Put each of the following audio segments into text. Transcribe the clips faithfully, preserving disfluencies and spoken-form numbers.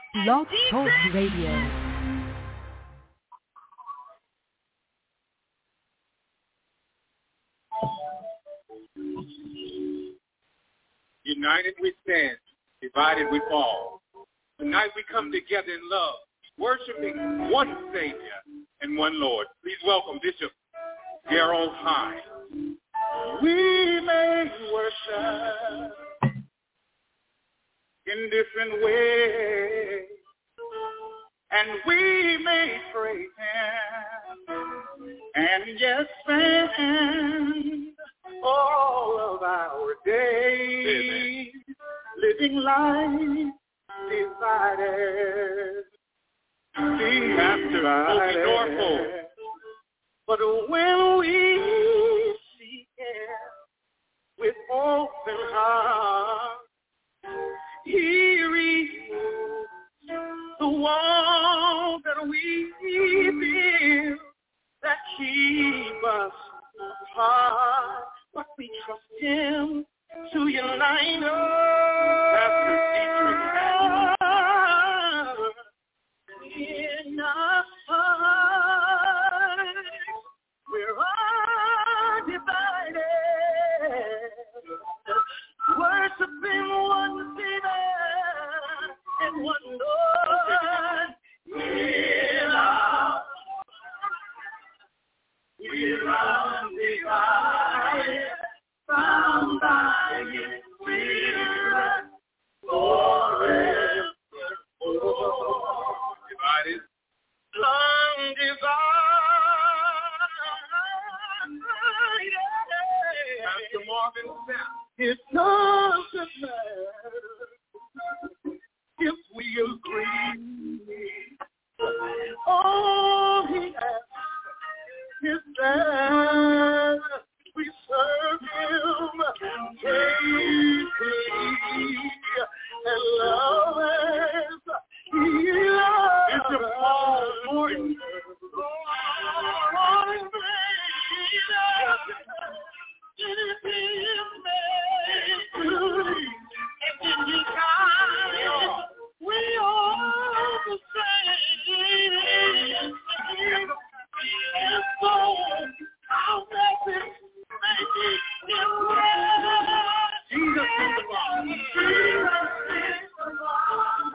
Blog Talk Radio. United we stand, divided we fall. Tonight we come together in love, worshiping one Savior and one Lord. Please welcome Bishop Gerald Hines. We may worship in different ways, and we may praise Him, and yes, spend all of our days living life divided, divided. But when we seek Him with open hearts, He removes the walls that we build that keep us apart. But we trust Him to unite us in our hearts. We're undivided, worshiping one Savior and one Lord. We're out. We're undivided, found by His Spirit forever. Divided, undivided. Pastor Marvin Sapp. It doesn't matter if we agree. All He asks is that we serve Him faithfully and love as He loves. It's a Paul Morton. We all the same. And so I'll make it, make it Jesus is the one. Jesus is the one.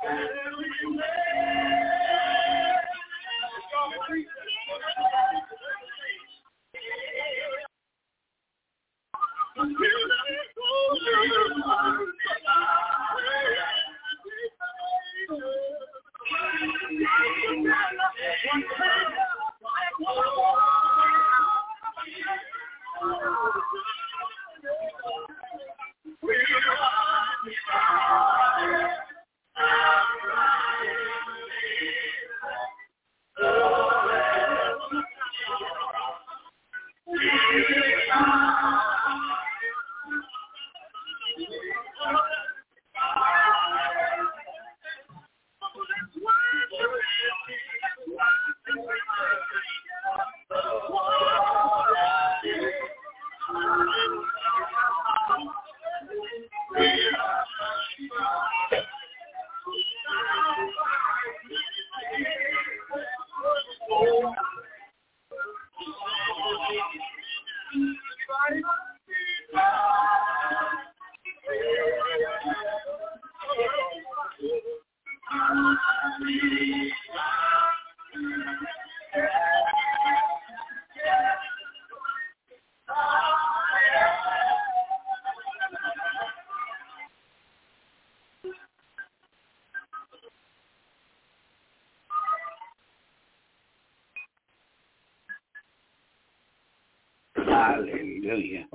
Hallelujah.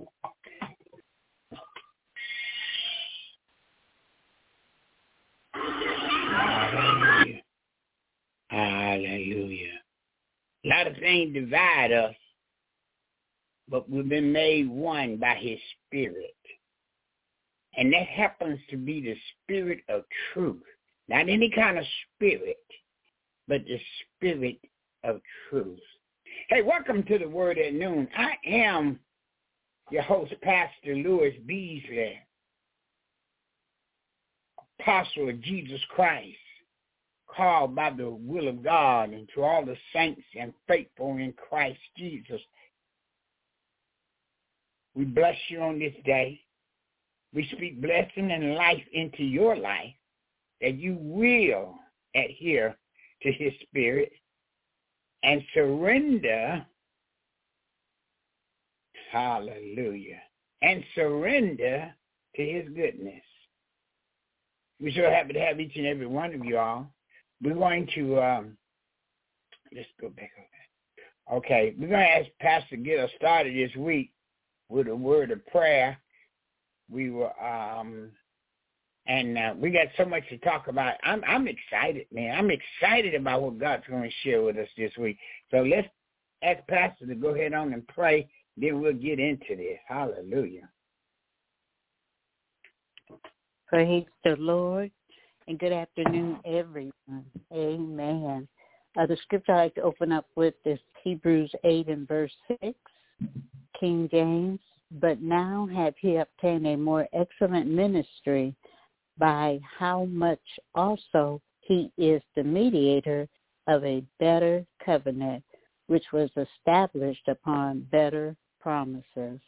Hallelujah. Hallelujah. A lot of things divide us, but we've been made one by His Spirit. And that happens to be the Spirit of truth. Not any kind of spirit, but the Spirit of truth. Hey, welcome to the Word at Noon. I am your host, Pastor Louis Beasley, Apostle of Jesus Christ, called by the will of God, and to all the saints and faithful in Christ Jesus. We bless you on this day. We speak blessing and life into your life, that you will adhere to his spirit and surrender, hallelujah, and surrender to his goodness. We're so happy to have each and every one of you all. We're going to, um, let's go back over. Okay, we're going to ask Pastor to get us started this week with a word of prayer. We were, um, and uh, we got so much to talk about. I'm, I'm excited, man. I'm excited about what God's going to share with us this week. So let's ask Pastor to go ahead on and pray. Then we'll get into this. Hallelujah. Praise the Lord, and good afternoon, everyone. Amen. Uh, the scripture I'd like to open up with is Hebrews eight and verse six, King James. But now have he obtained a more excellent ministry, by how much also he is the mediator of a better covenant, which was established upon better promises.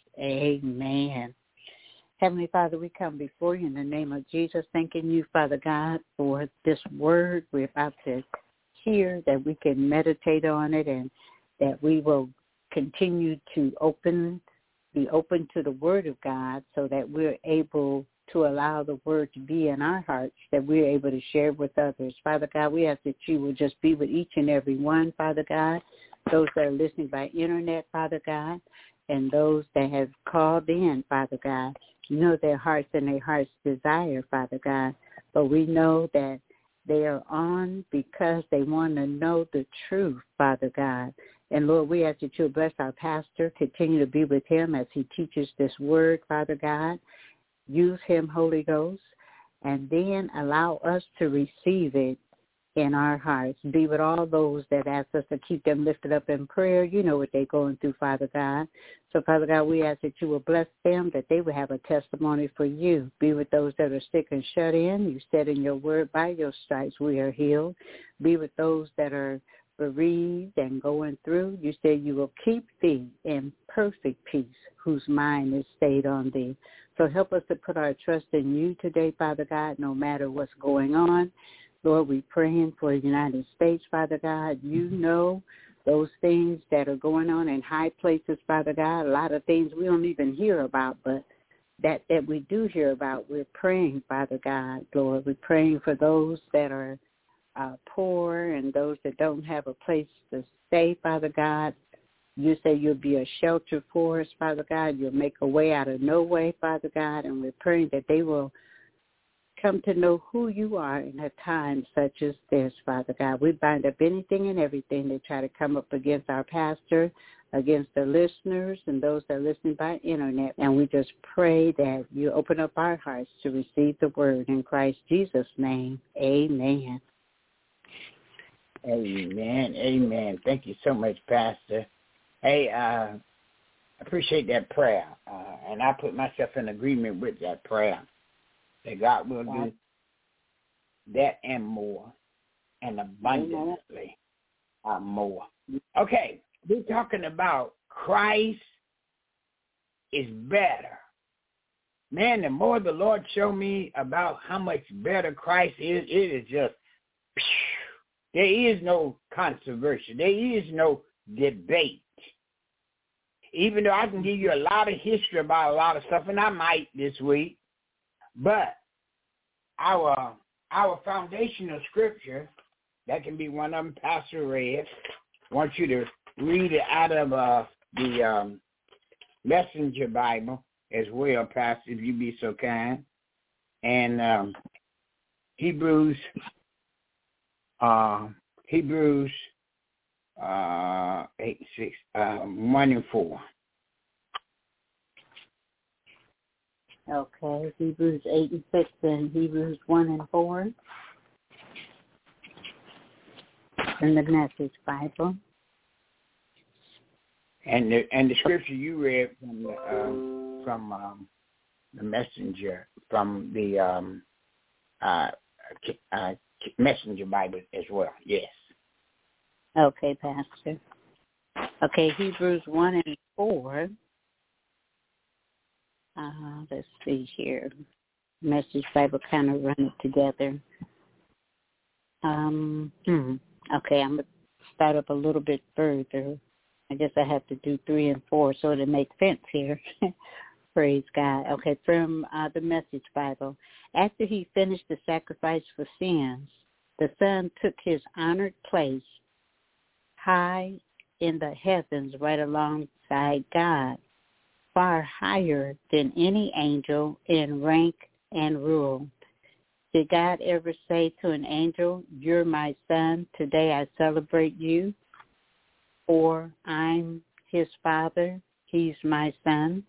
Amen. Heavenly Father, we come before you in the name of Jesus, thanking you, Father God, for this word we're about to hear, that we can meditate on it, and that we will continue to open, be open to the word of God, so that we're able to allow the word to be in our hearts, that we're able to share with others. Father God, we ask that you will just be with each and every one, Father God, those that are listening by internet, Father God, and those that have called in, Father God. You know their hearts and their heart's desire, Father God, but we know that they are on because they want to know the truth, Father God. And Lord, we ask that you bless our pastor, continue to be with him as he teaches this word, Father God. Use him, Holy Ghost, and then allow us to receive it in our hearts. Be with all those that ask us to keep them lifted up in prayer. You know what they're going through, Father God. So, Father God, we ask that you will bless them, that they will have a testimony for you. Be with those that are sick and shut in. You said in your word, by your stripes we are healed. Be with those that are bereaved and going through. You said you will keep thee in perfect peace, whose mind is stayed on thee. So help us to put our trust in you today, Father God, no matter what's going on. Lord, we're praying for the United States, Father God. You know those things that are going on in high places, Father God, a lot of things we don't even hear about, but that, that we do hear about, we're praying, Father God, Lord. We're praying for those that are uh, poor and those that don't have a place to stay, Father God. You say you'll be a shelter for us, Father God. You'll make a way out of no way, Father God, and we're praying that they will come to know who you are in a time such as this, Father God. We bind up anything and everything that try to come up against our pastor, against the listeners and those that are listening by internet. And we just pray that you open up our hearts to receive the word in Christ Jesus' name. Amen. Amen. Amen. Thank you so much, Pastor. Hey, uh, I appreciate that prayer, uh, and I put myself in agreement with that prayer, that God will do that and more, and abundantly uh, more. Okay, we're talking about Christ is better. Man, the more the Lord showed me about how much better Christ is, it is just, there is no controversy. There is no debate. Even though I can give you a lot of history about a lot of stuff, and I might this week, but our our foundational scripture, that can be one of them Pastor read. I want you to read it out of uh, the um, Messenger Bible as well, Pastor, if you be so kind. And um, Hebrews, uh, Hebrews uh, eight, six, uh, one and four. Okay, Hebrews eight and six and Hebrews one and four in the Message Bible. And the and the scripture you read from the, uh, from um, the Messenger, from the um, uh, uh, Messenger Bible as well. Yes. Okay, Pastor. Okay, Hebrews one and four. Uh, let's see here. Message Bible kind of run it together. Um, hmm. Okay, I'm going to start up a little bit further. I guess I have to do three and four so to make sense here. Praise God. Okay, from uh, the Message Bible. After he finished the sacrifice for sins, the Son took his honored place high in the heavens right alongside God, far higher than any angel in rank and rule. Did God ever say to an angel, "You're my son, today I celebrate you"? Or, "I'm his father, he's my son"?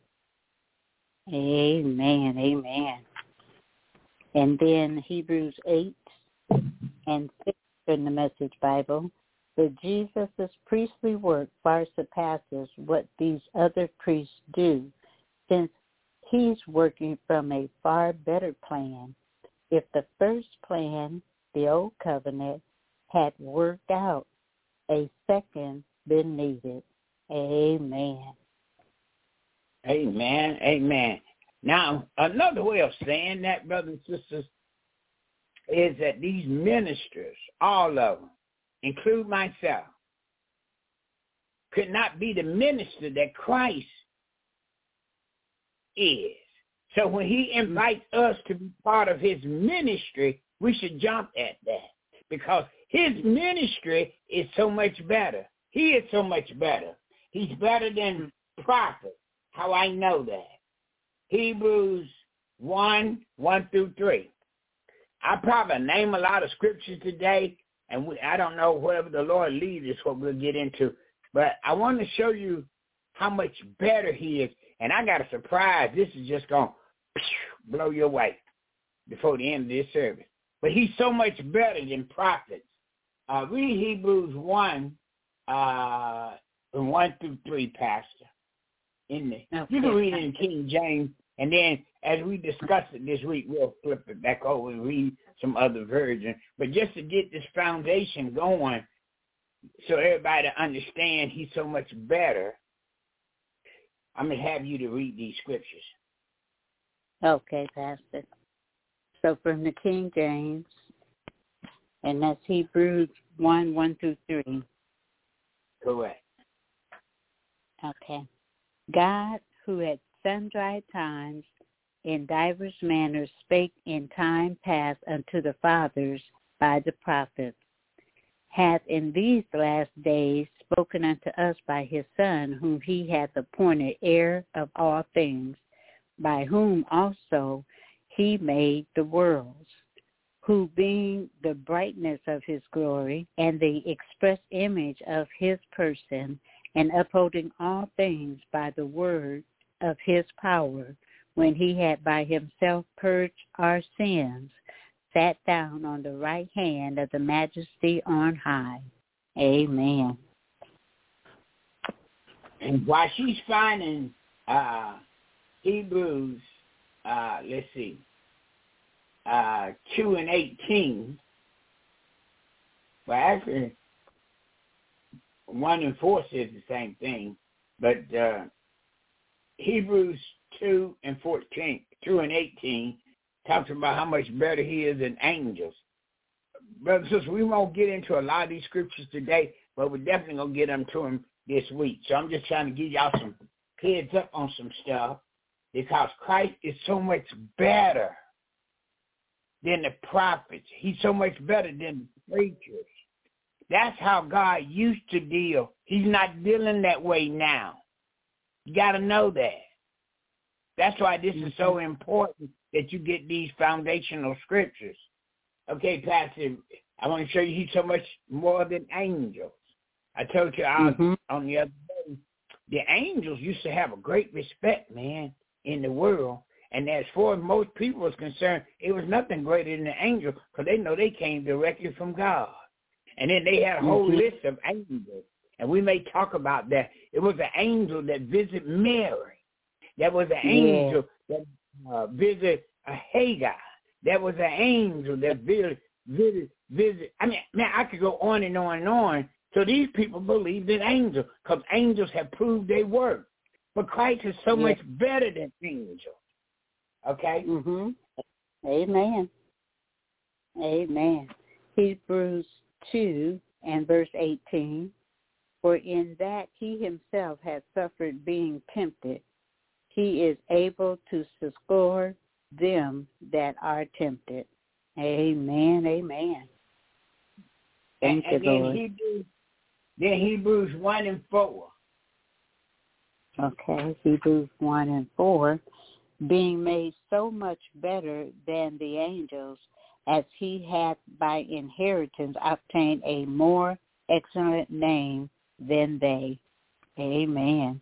Amen, amen. And then Hebrews eight and six in the Message Bible. But Jesus' priestly work far surpasses what these other priests do, since he's working from a far better plan. If the first plan, the old covenant, had worked out, a second been needed. Amen. Amen. Amen. Now, another way of saying that, brothers and sisters, is that these ministers, all of them, include myself, could not be the minister that Christ is. So when he invites us to be part of his ministry, we should jump at that because his ministry is so much better. He is so much better. He's better than prophets. How I know that? Hebrews one, one through three. I probably name a lot of scriptures today, and we, I don't know whatever the Lord leads us what we'll get into. But I want to show you how much better he is. And I got a surprise. This is just going to blow your way before the end of this service. But he's so much better than prophets. Uh, read Hebrews one, uh, one through three, Pastor. In there. Okay. You can read it in King James. And then as we discuss it this week, we'll flip it back over and read some other version. But just to get this foundation going so everybody understand he's so much better, I'm going to have you to read these scriptures. Okay, Pastor. So from the King James, and that's Hebrews one, one through three. Correct. Okay. God, who at sundry times in divers manners spake in time past unto the fathers by the prophets, hath in these last days spoken unto us by his Son, whom he hath appointed heir of all things, by whom also he made the worlds, who being the brightness of his glory and the express image of his person, and upholding all things by the word of his power, when he had by himself purged our sins, sat down on the right hand of the majesty on high. Amen. And while she's finding uh, Hebrews, uh, let's see, uh, two and eighteen, well, actually, one and four says the same thing, but uh, Hebrews two and fourteen, two and eighteen talks about how much better he is than angels. Brothers and sisters, we won't get into a lot of these scriptures today, but we're definitely going to get them to them this week. So I'm just trying to give y'all some heads up on some stuff because Christ is so much better than the prophets. He's so much better than the preachers. That's how God used to deal. He's not dealing that way now. You got to know that. That's why this is so important that you get these foundational scriptures. Okay, Pastor, I want to show you he's so much more than angels. I told you I was mm-hmm. on the other day, the angels used to have a great respect, man, in the world. And as far as most people was concerned, it was nothing greater than the angel because they know they came directly from God. And then they had a whole mm-hmm. list of angels. And we may talk about that. It was an angel that visited Mary. That was an yeah. angel that uh, visited uh, Hagar. That was an angel that visited visit, visit. I mean, man, I could go on and on and on. So these people believe in angels because angels have proved their work. But Christ is so yes. much better than angels. Okay? Mm-hmm. Amen. Amen. Hebrews two and verse eighteen. For in that he himself has suffered being tempted, he is able to succor them that are tempted. Amen. Amen. Thank and, and you, then Lord. Hebrews, then Hebrews one and four. Okay, Hebrews one and four. Being made so much better than the angels, as he hath by inheritance obtained a more excellent name than they. Amen.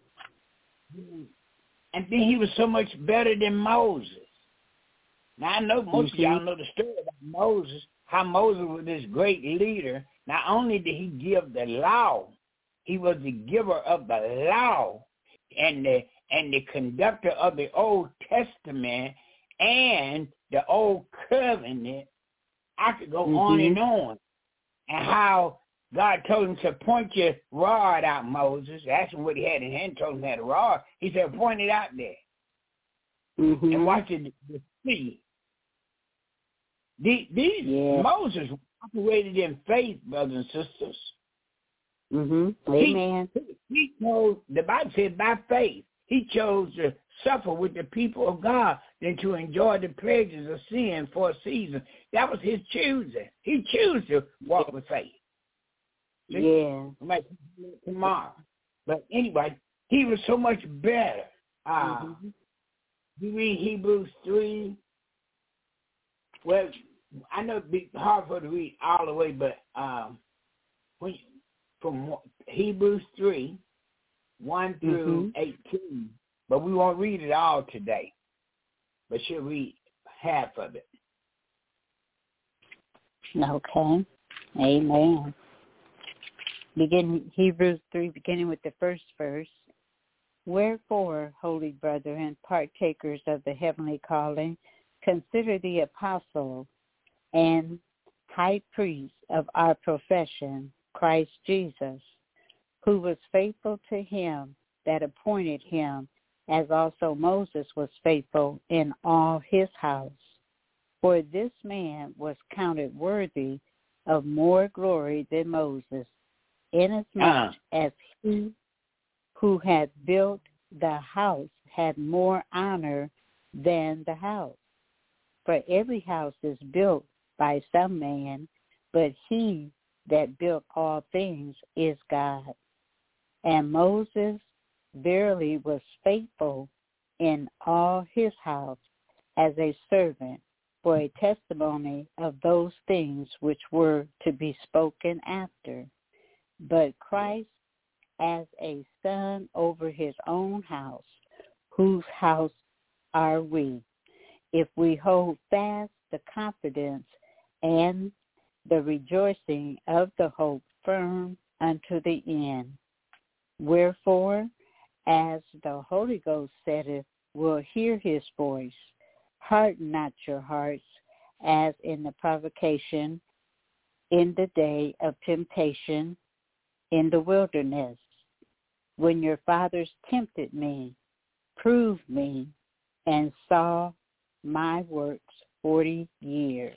And then he was so much better than Moses. Now, I know most mm-hmm. of y'all know the story about Moses, how Moses was this great leader. Not only did he give the law, he was the giver of the law and the and the conductor of the Old Testament and the Old Covenant. I could go mm-hmm. on and on. And how God told him to point your rod out, Moses. Asked him what he had in hand, told him he had a rod. He said, point it out there. Mm-hmm. And watch it the sea. These, these yeah. Moses operated in faith, brothers and sisters. Mm-hmm. Amen. He, he chose, the Bible said, by faith, he chose to suffer with the people of God than to enjoy the pleasures of sin for a season. That was his choosing. He chose to walk with faith. See? Yeah. Like tomorrow. But anyway, he was so much better. Uh, mm-hmm. You read Hebrews three. Well, I know it'd be hard for you to read all the way, but um, when, from Hebrews three, one through mm-hmm. eighteen, but we won't read it all today, but she'll read half of it. Okay. Amen. Begin Hebrews three, beginning with the first verse. Wherefore, holy brethren, partakers of the heavenly calling, consider the apostle and high priest of our profession, Christ Jesus, who was faithful to him that appointed him, as also Moses was faithful in all his house. For this man was counted worthy of more glory than Moses, inasmuch uh-huh. as he who had built the house had more honor than the house. For every house is built by some man, but he that built all things is God. And Moses verily was faithful in all his house as a servant for a testimony of those things which were to be spoken after. But Christ as a son over his own house, whose house are we, if we hold fast the confidence and the rejoicing of the hope firm unto the end. Wherefore, as the Holy Ghost saith, will hear his voice, harden not your hearts, as in the provocation in the day of temptation in the wilderness, when your fathers tempted me, proved me, and saw my works forty years.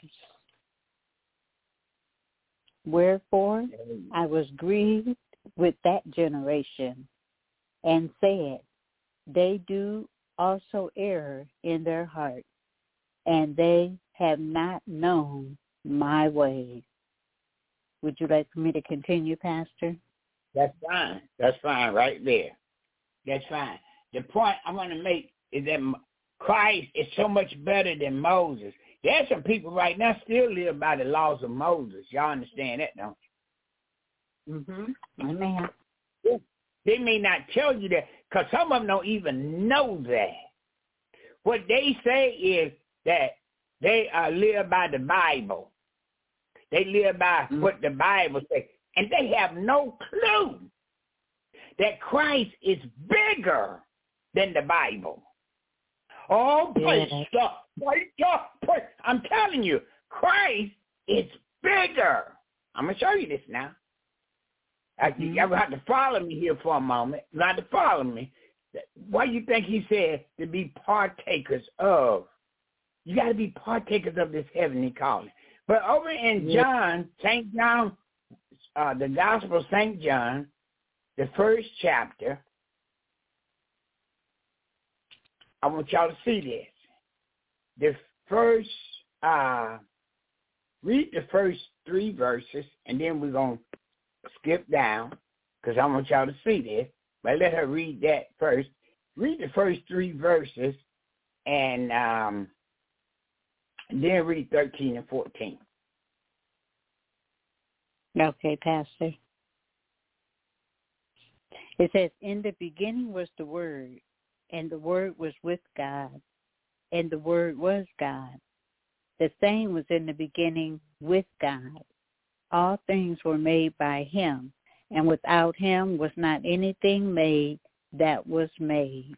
Wherefore I was grieved with that generation, and said, they do also err in their heart, and they have not known my ways. Would you like for me to continue, Pastor? That's fine. That's fine right there. That's fine. The point I want to make is that Christ is so much better than Moses. There are some people right now still live by the laws of Moses. Y'all understand that, don't you? Mm-hmm. Amen. They may not tell you that because some of them don't even know that. What they say is that they uh, live by the Bible. They live by mm-hmm. what the Bible says. And they have no clue that Christ is bigger than the Bible. Oh, praise God. Praise God. I'm telling you, Christ It's bigger. I'm going to show you this now. Mm-hmm. You ever have to follow me here for a moment. You have to follow me. What do you think he said to be partakers of? You got to be partakers of this heavenly calling. But over in yeah. John, Saint John, uh, the Gospel of Saint John, the first chapter, I want y'all to see this. The first, uh, read the first three verses, and then we're going to skip down because I want y'all to see this. But let her read that first. Read the first three verses, and um, then read thirteen and fourteen. Okay, Pastor. It says, in the beginning was the Word, and the Word was with God, and the Word was God. The same was in the beginning with God. All things were made by him, and without him was not anything made that was made.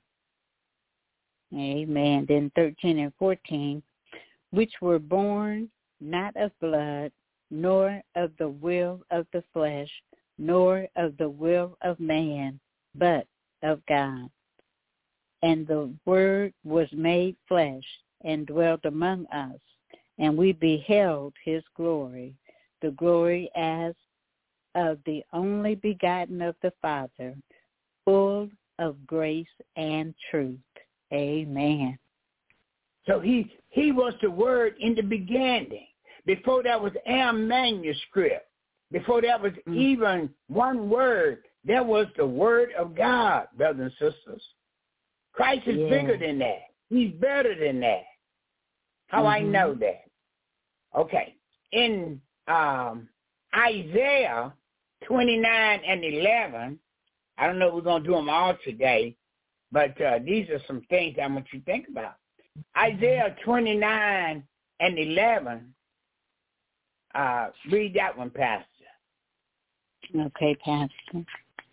Amen. Then thirteen and fourteen, which were born not of blood, nor of the will of the flesh, nor of the will of man, but of God. And the Word was made flesh and dwelt among us, and we beheld his glory, the glory as of the only begotten of the Father, full of grace and truth. Amen. So he he was the Word in the beginning. Before that was our manuscript. Before that was mm-hmm. even one word, there was the Word of God, brothers and sisters. Christ is yeah. bigger than that. He's better than that. How mm-hmm. I know that? Okay. In um, Isaiah twenty-nine and eleven, I don't know if we're going to do them all today, but uh, these are some things I want you to think about. Isaiah twenty-nine and eleven, uh, read that one, Pastor. Okay, Pastor.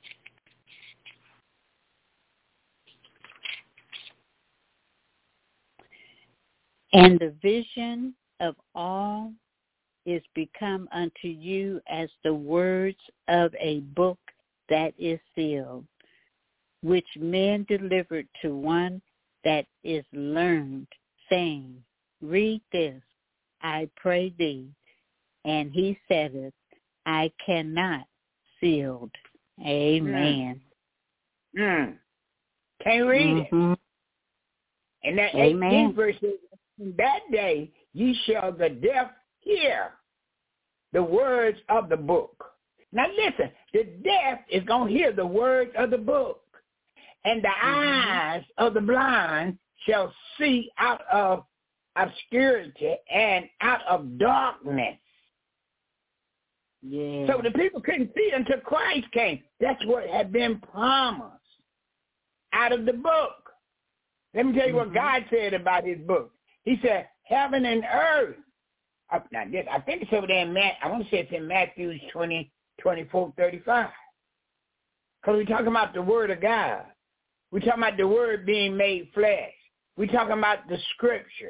And the vision of all is become unto you as the words of a book that is sealed, which men delivered to one that is learned, saying, read this, I pray thee. And he saith, I cannot, sealed. Amen. Mm. Mm. Can't read mm-hmm. it. And that eighteenth verse says, in that day ye shall the deaf hear the words of the book. Now listen, the deaf is going to hear the words of the book. And the mm-hmm. eyes of the blind shall see out of obscurity and out of darkness. Yeah. So the people couldn't see until Christ came. That's what had been promised out of the book. Let me tell you mm-hmm. what God said about his book. He said, heaven and earth. Uh, now, this, I think it's over there in Matt. I want to say it's in Matthew twenty, twenty-four, thirty-five. Because we're talking about the Word of God. We're talking about the Word being made flesh. We're talking about the Scripture.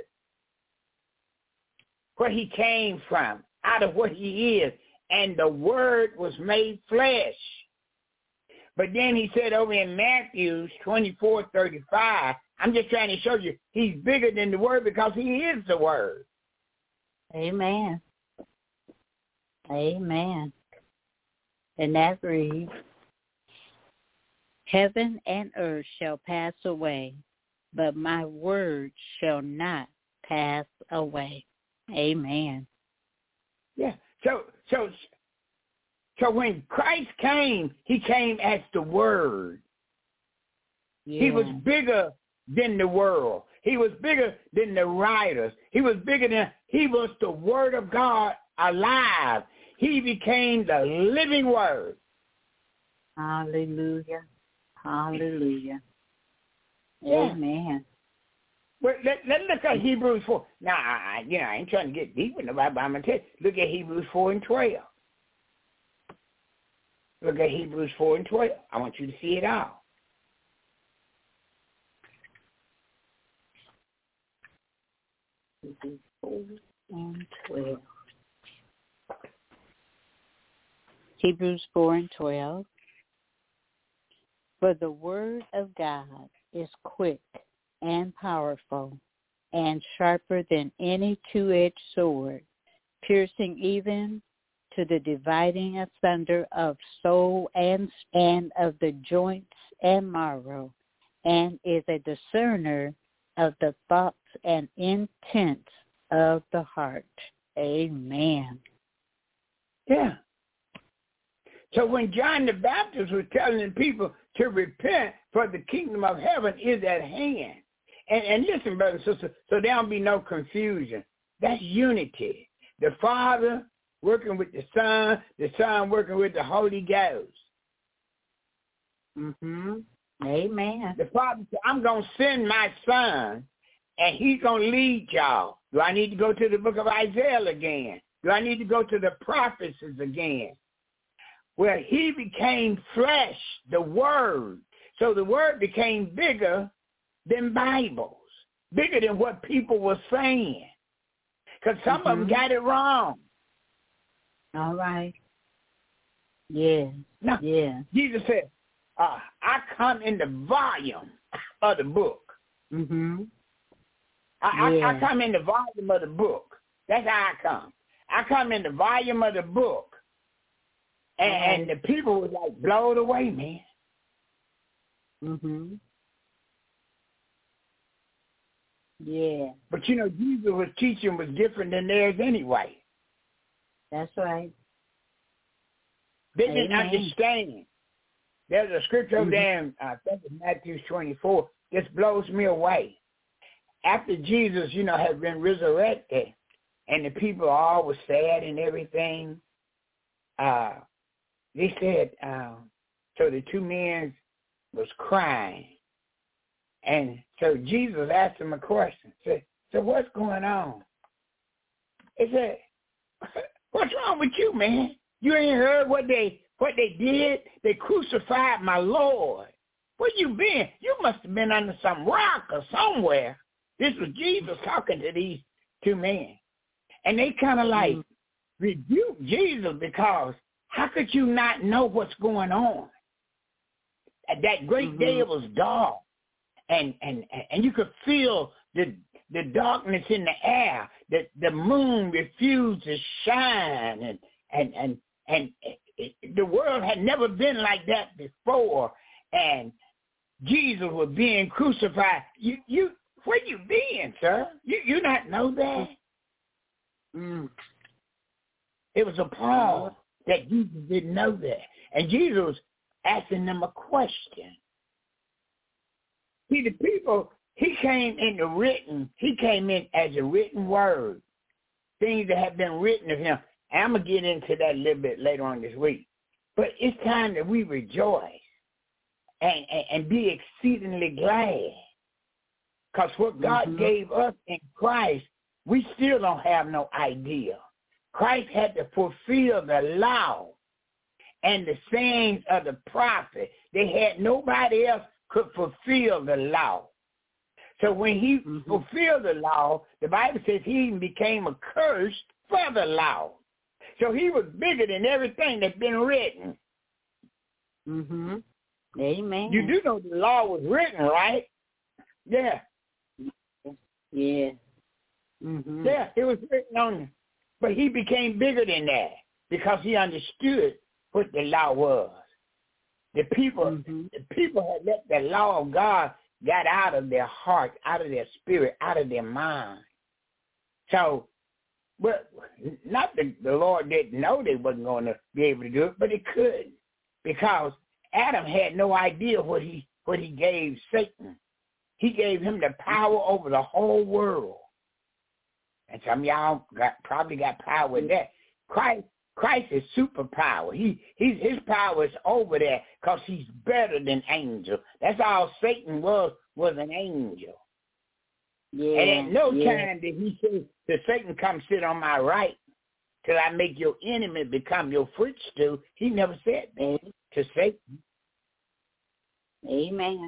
Where he came from, out of what he is. And the Word was made flesh. But then he said over in Matthew twenty-four, thirty-five, I'm just trying to show you, he's bigger than the Word because he is the Word. Amen. Amen. And that reads, heaven and earth shall pass away, but my word shall not pass away. Amen. Yeah. So, so, so when Christ came, he came as the Word. Yeah. He was bigger than the world. He was bigger than the writers. He was bigger than, he was the Word of God alive. He became the living Word. Hallelujah. Hallelujah. Yeah. Amen. Well, let, let's look at Hebrews four. Now, I, you know, I ain't trying to get deep in the Bible, but I'm going to tell you, look at Hebrews four and twelve. Look at Hebrews four and twelve. I want you to see it all. four and twelve. Hebrews four and twelve. For the word of God is quick and powerful and sharper than any two-edged sword, piercing even to the dividing asunder of soul and, and of the joints and marrow, and is a discerner of the thoughts and intents of the heart. Amen. Yeah. So when John the Baptist was telling the people to repent, for the kingdom of heaven is at hand. And, and listen, brothers and sisters, so there don't be no confusion. That's unity. The Father working with the Son, the Son working with the Holy Ghost. Mm-hmm. Amen. The Father said, I'm going to send my Son, and he's going to lead y'all. Do I need to go to the book of Isaiah again? Do I need to go to the prophets again? Well, he became flesh, the Word. So the Word became bigger than Bibles, bigger than what people were saying. Because some mm-hmm. of them got it wrong. All right. Yeah. Now, yeah. Jesus said, uh, I come in the volume of the book. Mm-hmm. I, yeah. I, I come in the volume of the book. That's how I come. I come in the volume of the book. And, right. and the people was like blown away, man. Mm-hmm. Yeah. But you know, Jesus was teaching was different than theirs anyway. That's right. They Amen. didn't understand. There's a scripture over mm-hmm. there in, I think it's Matthew twenty-four. This blows me away. After Jesus, you know, had been resurrected, and the people all were sad and everything, uh, they said, uh, so the two men was crying. And so Jesus asked them a question. Said, so what's going on? He said, what's wrong with you, man? You ain't heard what they what they did? They crucified my Lord. Where you been? You must have been under some rock or somewhere. This was Jesus talking to these two men. And they kind of like mm-hmm. rebuked Jesus because how could you not know what's going on? At that great mm-hmm. day it was dark. And, and and you could feel the the darkness in the air. That the moon refused to shine, and and and and it, it, the world had never been like that before. And Jesus was being crucified. You you where you been, sir? You you not know that? Mm. It was a Paul that Jesus didn't know that, and Jesus was asking them a question. See, the people, he came in the written, he came in as a written word, things that have been written of him. And I'm going to get into that a little bit later on this week. But it's time that we rejoice and, and, and be exceedingly glad. Because what God mm-hmm. gave us in Christ, we still don't have no idea. Christ had to fulfill the law and the sayings of the prophet. They had nobody else could fulfill the law. So when he mm-hmm. fulfilled the law, the Bible says he even became a curse for the law. So he was bigger than everything that's been written. Mm-hmm. Amen. You do know the law was written, right? Yeah. Yeah. Mm-hmm. Yeah, it was written on him. But he became bigger than that because he understood what the law was. The people, mm-hmm. the people had let the law of God got out of their heart, out of their spirit, out of their mind. So, but not that the Lord didn't know they wasn't going to be able to do it, but it could, because Adam had no idea what he what he gave Satan. He gave him the power over the whole world, and some of y'all got probably got power with that. Christ. Christ is superpower. He, he's, his power is over there because he's better than angel. That's all Satan was, was an angel. Yeah, and at no yeah. time did he say to Satan, come sit on my right till I make your enemy become your footstool. He never said that to Satan. Amen.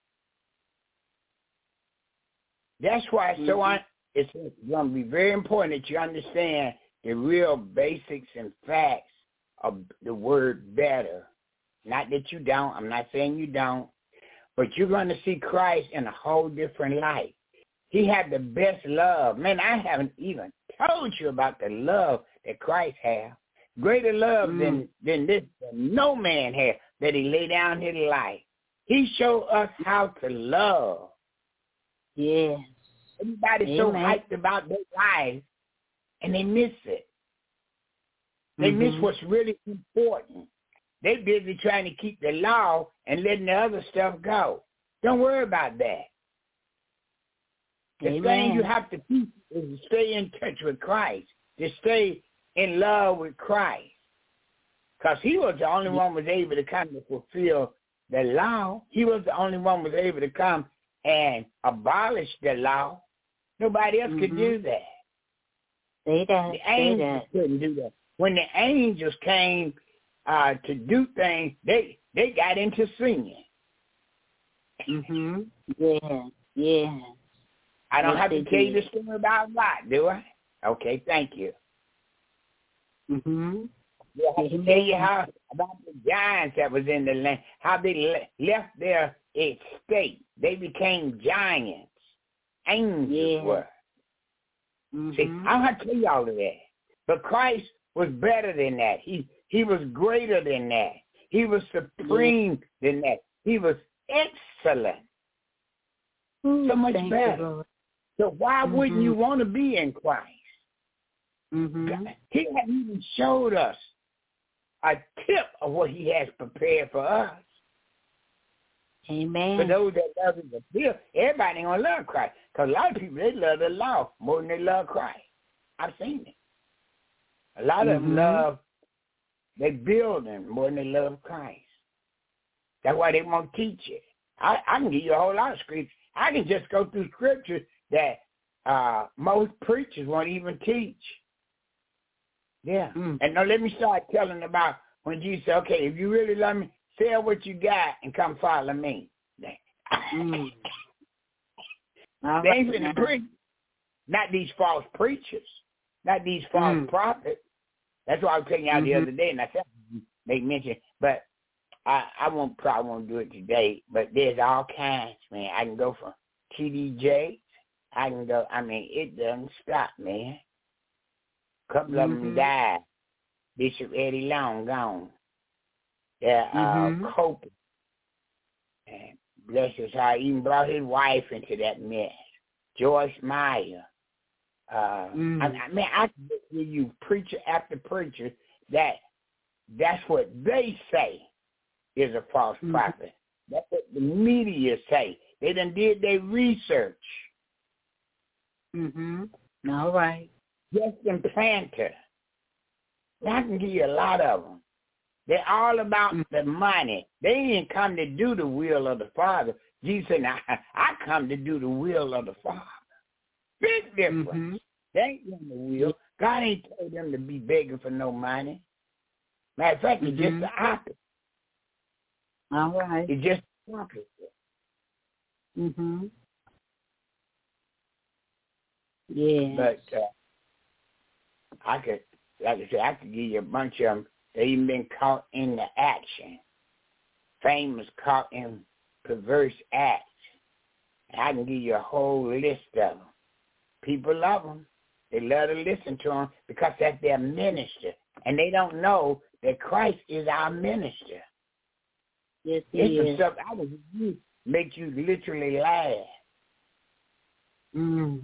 That's why it's, mm-hmm. so un- it's going to be very important that you understand the real basics and facts uh, the word better. Not that you don't. I'm not saying you don't. But you're going to see Christ in a whole different light. He had the best love. Man, I haven't even told you about the love that Christ has. Greater love mm. than, than this than no man has, that he lay down his life. He showed us how to love. Yes. Everybody's so hyped about their life, and they miss it. They mm-hmm. miss what's really important. They're busy trying to keep the law and letting the other stuff go. Don't worry about that. The Amen. thing you have to keep is to stay in touch with Christ, to stay in love with Christ. Because he was the only one who was able to come to fulfill the law. He was the only one who was able to come and abolish the law. Nobody else mm-hmm. could do that. Say that. The Say angels that. couldn't do that. When the angels came uh, to do things, they they got into singing. Mm-hmm. Yeah. Yeah. I don't yes, have to tell did. you the story about Lot, do I? Okay, thank you. Mm-hmm. Yeah, I have to tell you how about the giants that was in the land, how they le- left their estate. They became giants. Angels yeah. were. Mm-hmm. See, I don't have to tell you all of that. But Christ was better than that. He he was greater than that. He was supreme yeah. than that. He was excellent. Ooh, so much better. You, so why mm-hmm. wouldn't you want to be in Christ? Mm-hmm. He hasn't even showed us a tip of what he has prepared for us. Amen. For those that love him, still, everybody ain't going to love Christ. Because a lot of people, they love the law more than they love Christ. I've seen it. A lot of mm-hmm. them love, they build them more than they love Christ. That's why they won't teach it. I, I can give you a whole lot of scriptures. I can just go through scriptures that uh, most preachers won't even teach. Yeah. Mm. And now let me start telling about when Jesus said, okay, if you really love me, sell what you got and come follow me. Mm. They ain't finna preach. Not these false preachers. Not these false mm. prophets. That's what I was telling y'all mm-hmm. the other day, and I said they mentioned, but I, I won't probably won't do it today. But there's all kinds, man. I can go from T D J. I can go. I mean, it doesn't stop, man. A couple mm-hmm. of them died. Bishop Eddie Long gone. They're mm-hmm. uh, coping. And bless his heart, even brought his wife into that mess. Joyce Meyer. Uh, mm. I, I mean, I can give you preacher after preacher that that's what they say is a false mm-hmm. prophet. That's what the media say. They done did their research. Mm-hmm. All right. Justin Planter. I can give you a lot of them. They're all about mm-hmm. the money. They didn't come to do the will of the Father. Jesus said, I, I come to do the will of the Father. Big difference. Mm-hmm. They ain't doing the will. God ain't told them to be begging for no money. Matter of fact, mm-hmm. it's just the opposite. All right. It's just the opposite. Mm-hmm. Yeah. But uh, I could, like I said, I could give you a bunch of them. They even been caught in the action. Fame was caught in perverse acts. And I can give you a whole list of them. People love them. They love to listen to them because that's their minister. And they don't know that Christ is our minister. Yes, he it's is. Stuff I was make you literally laugh. Mm.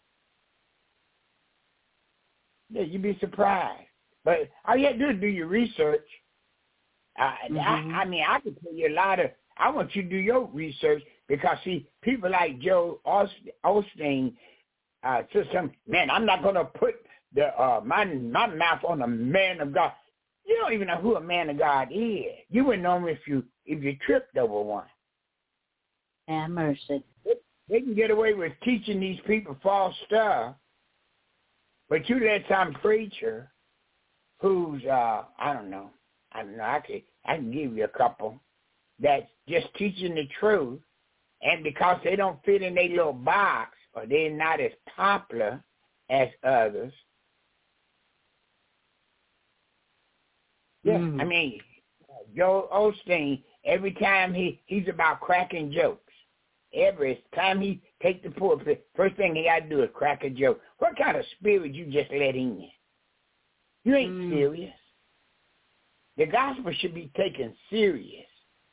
Yeah, you'd be surprised. But all you have to do is do your research. Uh, mm-hmm. I, I mean, I can tell you a lot of, I want you to do your research because, see, people like Joel Osteen, uh, said something, man, I'm not going to put the uh, my my mouth on a man of God. You don't even know who a man of God is. You wouldn't know him if you, if you tripped over one. Have mercy. They, they can get away with teaching these people false stuff, but you let some preacher who's, uh, I don't know, I don't know, I can, I can give you a couple that's just teaching the truth, and because they don't fit in their little box or they're not as popular as others, Yeah, Mm. I mean, Joel Osteen, every time he, he's about cracking jokes. Every time he take the pulpit, first thing he got to do is crack a joke. What kind of spirit you just let in? You ain't Mm. serious. The gospel should be taken serious.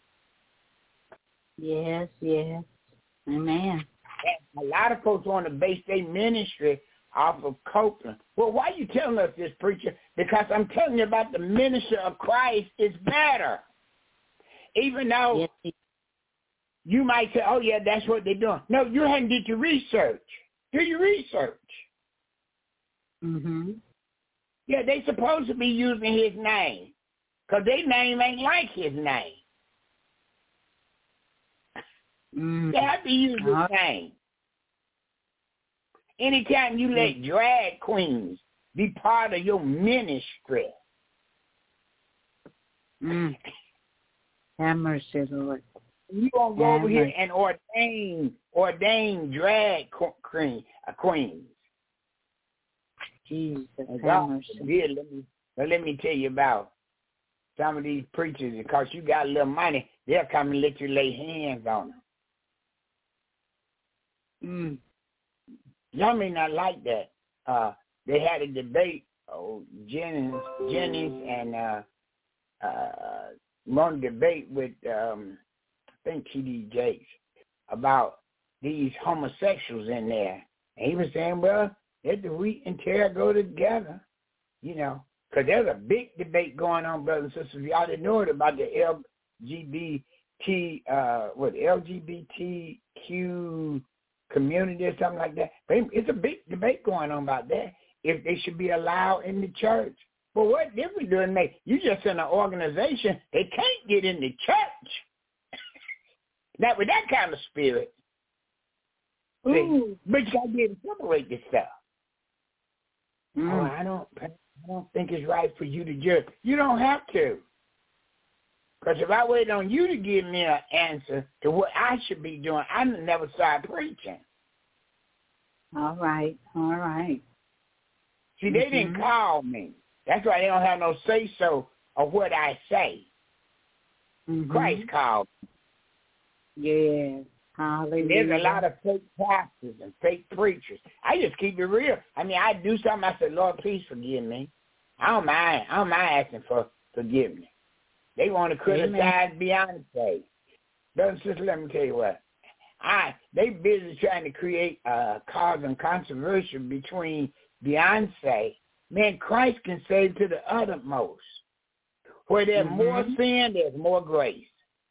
Yes, yes. Amen. And a lot of folks want to base their ministry off of Copeland. Well, why are you telling us this, preacher? Because I'm telling you about the ministry of Christ is better. Even though Yes. you might say, oh, yeah, that's what they're doing. No, you hadn't did your research. Do your research. Mm-hmm. Yeah, they supposed to be using his name because their name ain't like his name. Mm. They have to use his Uh-huh. name. Anytime you let drag queens be part of your ministry, Mm. Have mercy, Lord. you gonna go Have over here mercy. and ordain ordain drag queen, uh, queens. Jesus, And have God mercy. forbid, let me but let me tell you about some of these preachers. Because you got a little money, they'll come and let you lay hands on them. Mm. Y'all may not like that. Uh, they had a debate. Oh, Jennings, Jennings, and uh, uh, one debate with um, I think T D Jakes about these homosexuals in there, and he was saying, "Well, let the wheat and tear go together," you know, because there's a big debate going on, brothers and sisters. Y'all didn't know it about the L G B T, uh, what L G B T Q community or something like that. But it's a big debate going on about that, if they should be allowed in the church. But what difference does it make? You just in an organization, they can't get in the church. Not with that kind of spirit. See, but you got to be able to separate this stuff. Mm. Oh, I don't, I don't think it's right for you to judge. You don't have to. Because if I wait on you to give me an answer to what I should be doing, I never start preaching. All right, all right. See, they Mhm. didn't call me. That's why they don't have no say-so of what I say. Mm-hmm. Christ called me. Yes. Hallelujah. There's a lot of fake pastors and fake preachers. I just keep it real. I mean, I do something, I say, Lord, please forgive me. I don't mind. I don't mind asking for forgiveness. They want to criticize Amen. Beyonce. Brother and sister, let me tell you what. I they busy trying to create a cause and controversy between Beyonce. Man, Christ can save to the uttermost. Where there's Mm-hmm. more sin, there's more grace.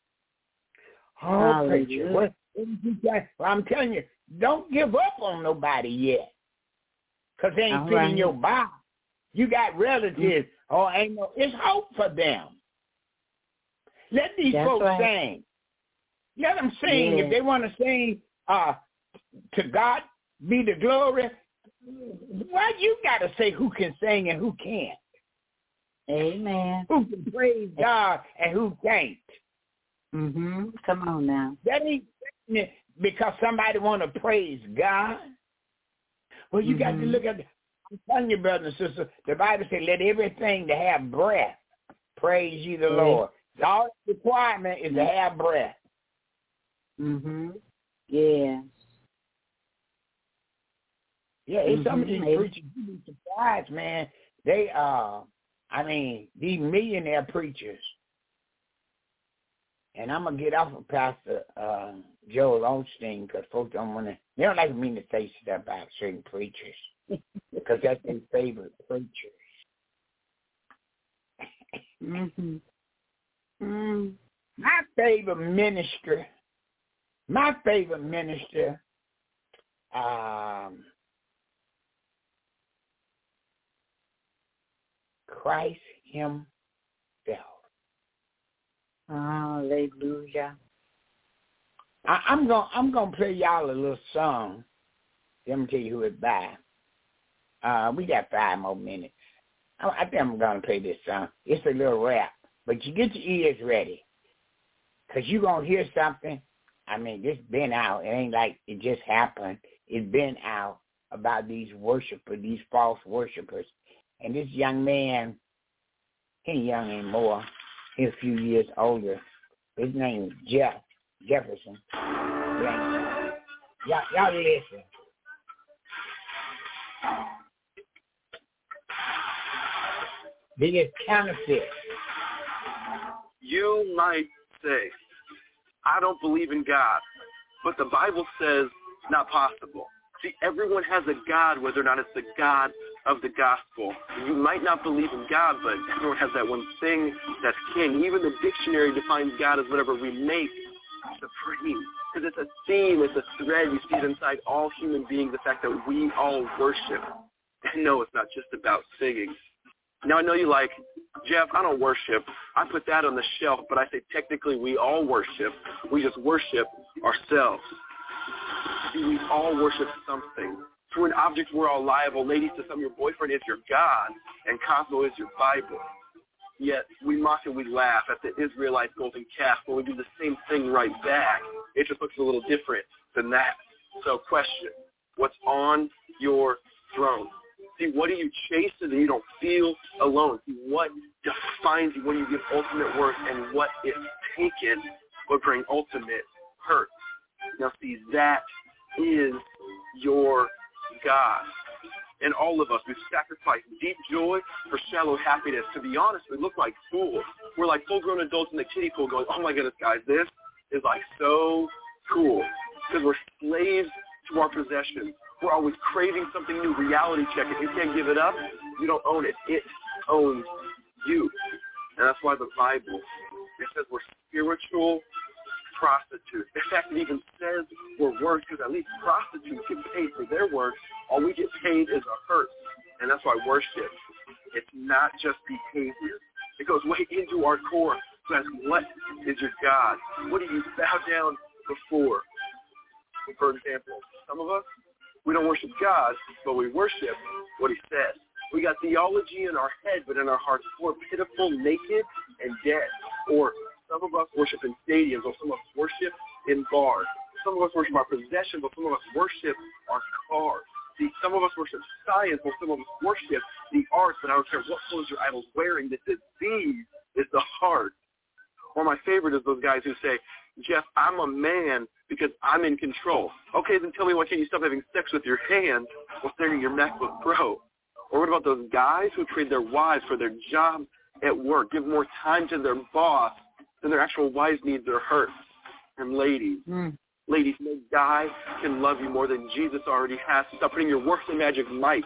Oh, preacher. What, what well, I'm telling you, don't give up on nobody yet. Because they ain't All fitting right. your box. You got relatives. Mm-hmm. Oh, ain't no, it's hope for them. Let these That's folks right. sing. Let them sing. Yeah. If they want to sing, uh, to God be the glory, why you got to say who can sing and who can't? Amen. Who can praise God and who can't? Mm-hmm. Come on now. That ain't because somebody want to praise God. Well, you mm-hmm. got to look at, the, I'm telling you, brothers and sisters, the Bible says, let everything that have breath praise ye the Okay. Lord. All requirement is to have breath. Mm-hmm. Yes. Yeah, it's mm-hmm. some of these preachers, you be surprised, man. They, uh, I mean, these millionaire preachers, and I'm going to get off of Pastor uh, Joel Osteen because folks don't want to, they don't like me to say stuff about certain preachers because that's their favorite preachers. Mm-hmm. Mm. My favorite minister, my favorite minister, um, Christ himself. Hallelujah. I, I'm gonna I'm gonna play y'all a little song. Let me tell you who it's by. Uh, we got five more minutes. I, I think I'm gonna play this song. It's a little rap, but you get your ears ready, cause you gonna hear something. I mean, this been out. It ain't like it just happened. It's been out about these worshipers, these false worshipers, and this young man. He ain't young anymore. He's a few years older. His name is Jeff Jefferson. Y'all, y'all listen. They get counterfeit. You might say, I don't believe in God, but the Bible says not possible. See, everyone has a God, whether or not it's the God of the gospel. You might not believe in God, but everyone has that one thing that's king. Even the dictionary defines God as whatever we make supreme. Because it's a theme, it's a thread. You see it inside all human beings, the fact that we all worship. And no, it's not just about singing. Now, I know you like, Jeff, I don't worship. I put that on the shelf, but I say technically we all worship. We just worship ourselves. See, we all worship something. To an object, we're all liable. Ladies, to some, your boyfriend is your God, and Cosmo is your Bible. Yet we mock and we laugh at the Israelite golden calf, but we do the same thing right back. It just looks a little different than that. So question, what's on your throne? See, what do you chase so that you don't feel alone? See, what defines you when you give ultimate worth, and what, if taken, would bring ultimate hurt? Now, see, that is your God. And all of us, we've sacrificed deep joy for shallow happiness. To be honest, we look like fools. We're like full-grown adults in the kiddie pool going, oh, my goodness, guys, this is like so cool. Because we're slaves to our possessions. We're always craving something new, reality check. If you can't give it up, you don't own it. It owns you. And that's why the Bible, it says we're spiritual prostitutes. In fact, it even says we're worth, because at least prostitutes get paid for their work. All we get paid is a hurt. And that's why worship, it's not just behavior. It goes way into our core. So that's what is your God? What do you bow down before? For example, some of us, we don't worship God, but we worship what he says. We got theology in our head, but in our hearts, we're pitiful, naked, and dead. Or some of us worship in stadiums, or some of us worship in bars. Some of us worship our possessions, but some of us worship our cars. See, some of us worship science, but some of us worship the arts, but I don't care what clothes your idol's wearing. The disease is the heart. One of my favorite is those guys who say, Jeff, I'm a man because I'm in control. Okay, then tell me why can't you stop having sex with your hands while staring at your MacBook Pro? Or what about those guys who trade their wives for their job at work, give more time to their boss than their actual wives need their hurt? And ladies, mm. ladies, no guy can love you more than Jesus already has. Stop putting your worth in Magic Mike.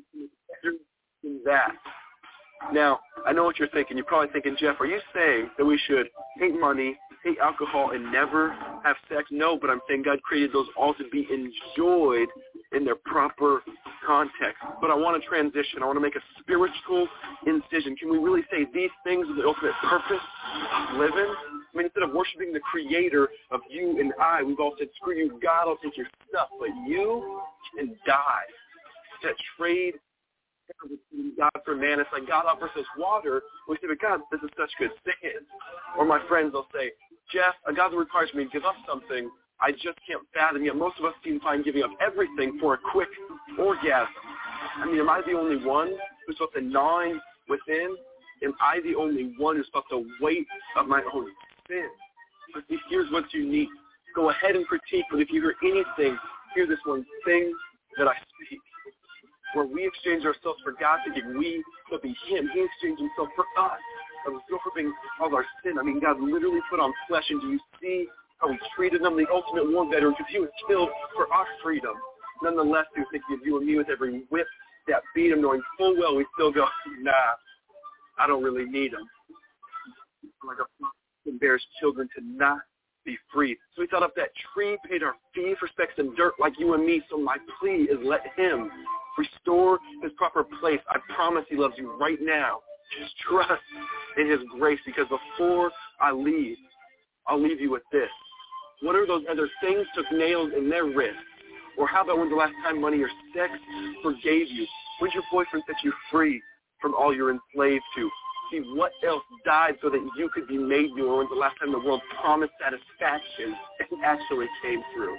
In that. Now, I know what you're thinking. You're probably thinking, Jeff, are you saying that we should hate money, hate alcohol, and never have sex? No, but I'm saying God created those all to be enjoyed in their proper context. But I want to transition. I want to make a spiritual incision. Can we really say these things are the ultimate purpose of living? I mean, instead of worshiping the creator of you and I, we've all said, screw you, God, I'll take your stuff. But you can die. That trade God for man. It's like God offers us water. We say, but God, this is such good sand. Or my friends will say, Jeff, a God that requires me to give up something I just can't fathom. Yet most of us seem fine giving up everything for a quick orgasm. I mean, am I the only one who's felt the gnawing within? Am I the only one who's felt the weight of my own sin? But here's what's unique. Go ahead and critique, but if you hear anything, hear this one thing that I speak. Where we exchange ourselves for God, thinking we could be him. He exchanged himself for us, absorbing all our sin. I mean, God literally put on flesh, and do you see how he treated him, the ultimate war veteran, because he was killed for our freedom. Nonetheless, he was thinking of you and me with every whip that beat him, knowing full well we still go, nah, I don't really need him. Like a father embarrassed children to not be free. So he thought up that tree, paid our fee for specks and dirt like you and me. So my plea is let him restore his proper place. I promise he loves you right now. Just trust in his grace, because before I leave, I'll leave you with this. What are those other things took nails in their wrists? Or how about when's the last time money or sex forgave you? When's your boyfriend set you free from all you're enslaved to? See, what else died so that you could be made new? Or when's the last time the world promised satisfaction and actually came through?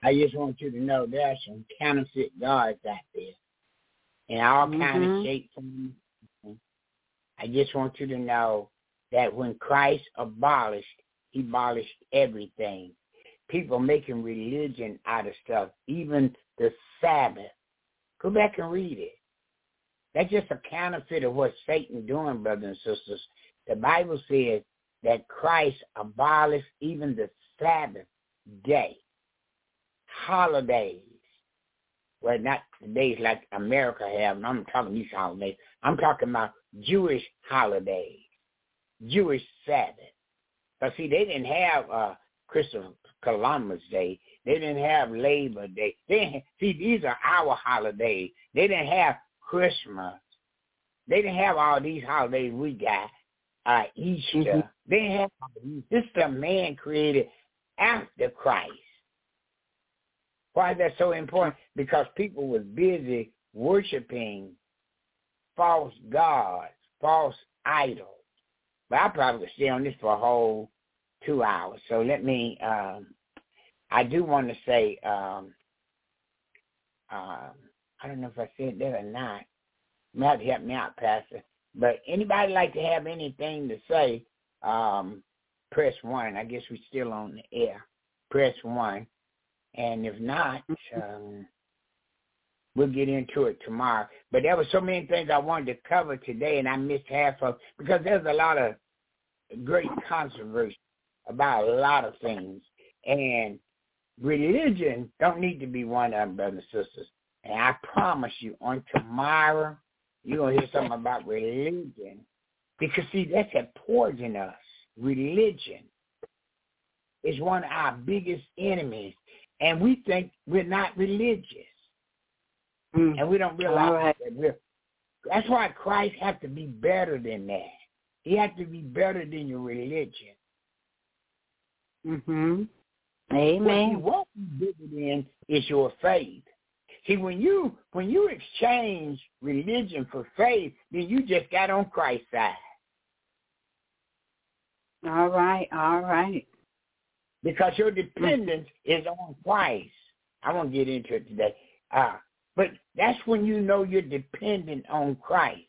I just want you to know there are some counterfeit gods out there in all mm-hmm. kind of shapes. I just want you to know that when Christ abolished, he abolished everything. People making religion out of stuff, even the Sabbath. Go back and read it. That's just a counterfeit of what Satan's doing, brothers and sisters. The Bible says that Christ abolished even the Sabbath day, holidays. Well, not the days like America have. I'm talking these holidays. I'm talking about Jewish holidays, Jewish Sabbath. But see, they didn't have uh, Christopher Columbus Day. They didn't have Labor Day. They didn't, see, these are our holidays. They didn't have Christmas. They didn't have all these holidays we got. Uh, Easter. Mm-hmm. They didn't have all these. This is the man created after Christ. Why is that so important? Because people was busy worshiping false gods, false idols. But I probably could stay on this for a whole two hours. So let me, um, I do want to say, um, uh, I don't know if I said that or not. You might have to help me out, Pastor. But anybody like to have anything to say, um, press one. I guess we're still on the air. Press one. And if not, um, we'll get into it tomorrow. But there were so many things I wanted to cover today, and I missed half of, because there's a lot of great controversy about a lot of things. And religion don't need to be one of them, brothers and sisters. And I promise you, on tomorrow, you're going to hear something about religion. Because, see, that's a poison us. Religion is one of our biggest enemies. And we think we're not religious. Mm. And we don't realize right. that we're. That's why Christ has to be better than that. He has to be better than your religion. Mm-hmm. Amen. What you bigger than is your faith. See, when you when you exchange religion for faith, then you just got on Christ's side. All right, all right. Because your dependence is on Christ. I won't get into it today. Uh, but that's when you know you're dependent on Christ.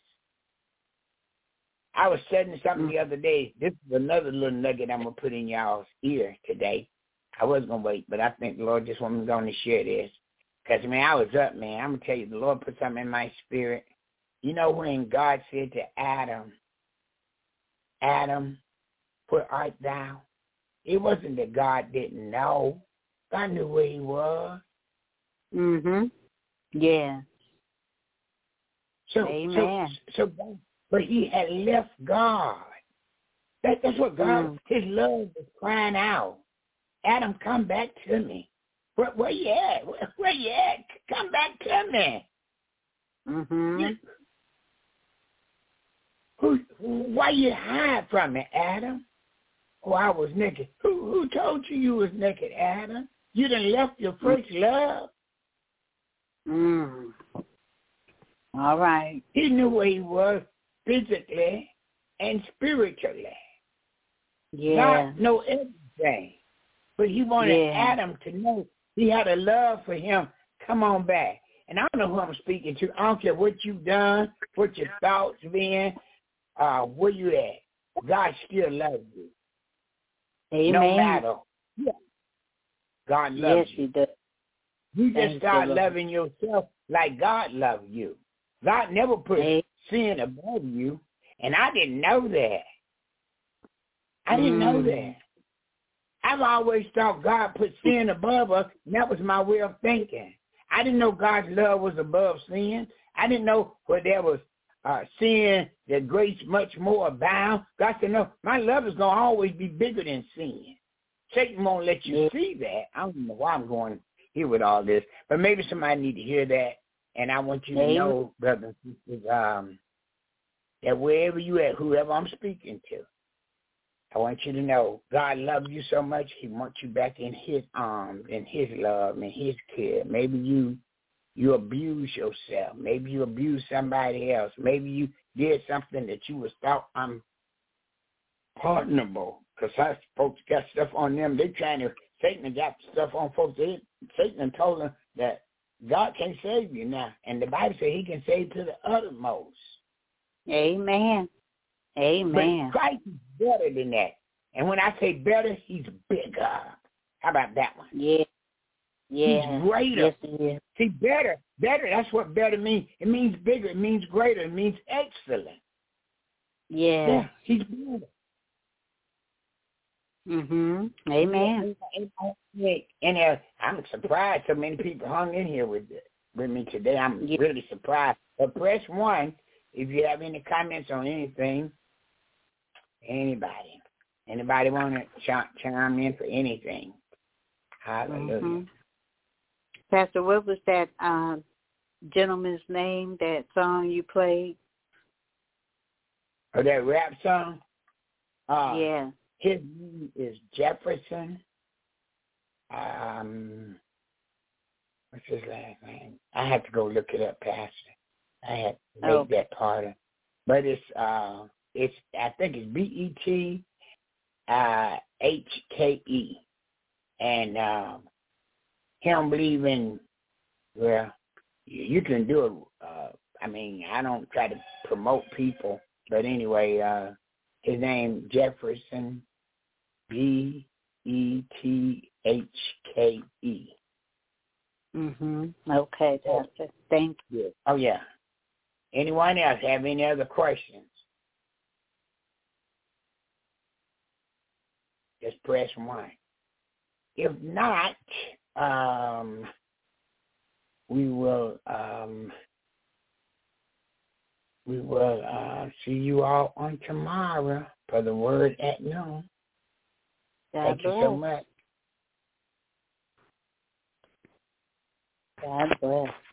I was studying something the other day. This is another little nugget I'm going to put in y'all's ear today. I was going to wait, but I think the Lord just wanted me to go and share this. Because, man, I was up, man. I'm going to tell you, the Lord put something in my spirit. You know when God said to Adam, Adam, where art thou? It wasn't that God didn't know. God knew where he was. Mm-hmm. Yeah. So, Amen. So, so, but he had left God. That, that's what God, mm. his love was crying out. Adam, come back to me. Where, where you at? Where, where you at? Come back to me. Mm-hmm. You, who, why you hide from me, Adam? Oh, I was naked. Who who told you you was naked, Adam? You done left your first love. Mm. All right. He knew where he was physically and spiritually. Yeah. God know everything. But he wanted yeah. Adam to know he had a love for him. Come on back. And I don't know who I'm speaking to. I don't care what you've done, what your thoughts been, uh, where you at. God still loves you. Amen. No matter. Yeah. God loves yes, you. He does. You just start loving yourself like God loved you. God never put Amen. sin above you, and I didn't know that. I didn't mm. know that. I've always thought God put sin above us, and that was my way of thinking. I didn't know God's love was above sin. I didn't know where there was uh, sin that grace much more abound. God said, no, my love is going to always be bigger than sin. Satan won't let you yeah. see that. I don't know why I'm going here with all this, but maybe somebody need to hear that. And I want you to know, brothers and sisters, um, that wherever you at, whoever I'm speaking to, I want you to know God loves you so much, he wants you back in his arms, in his love, and his care. Maybe you you abuse yourself. Maybe you abuse somebody else. Maybe you did something that you was thought unpardonable, because folks got stuff on them. They're trying to Satan got stuff on folks. They, Satan told them that God can save you now. And the Bible says he can save to the uttermost. Amen. Amen. But Christ is better than that. And when I say better, he's bigger. How about that one? Yeah. Yeah. He's greater. Yes, he is. See, better, better, that's what better means. It means bigger. It means greater. It means excellent. Yeah. Yeah, he's better. Mhm. Amen. And uh, I'm surprised so many people hung in here with with me today. I'm yeah. really surprised. But press one if you have any comments on anything. Anybody, anybody want to ch- chime in for anything? Hallelujah. Mm-hmm. Pastor, what was that um, gentleman's name? That song you played? Oh, that rap song. Uh, yeah. His name is Jefferson. Um, what's his last name? I have to go look it up, Pastor. I had to make okay. that part of. But it's uh, it's I think it's B E T uh, H K E, and um, him believing. Well, you can do it. Uh, I mean, I don't try to promote people, but anyway, uh, his name Jefferson. B E T H K E. Mhm. Okay, Pastor. Thank you. Oh yeah. Anyone else have any other questions? Just press one. If not, um, we will um, we will uh, see you all on tomorrow for the word at noon. God Thank bless. you so much. God bless.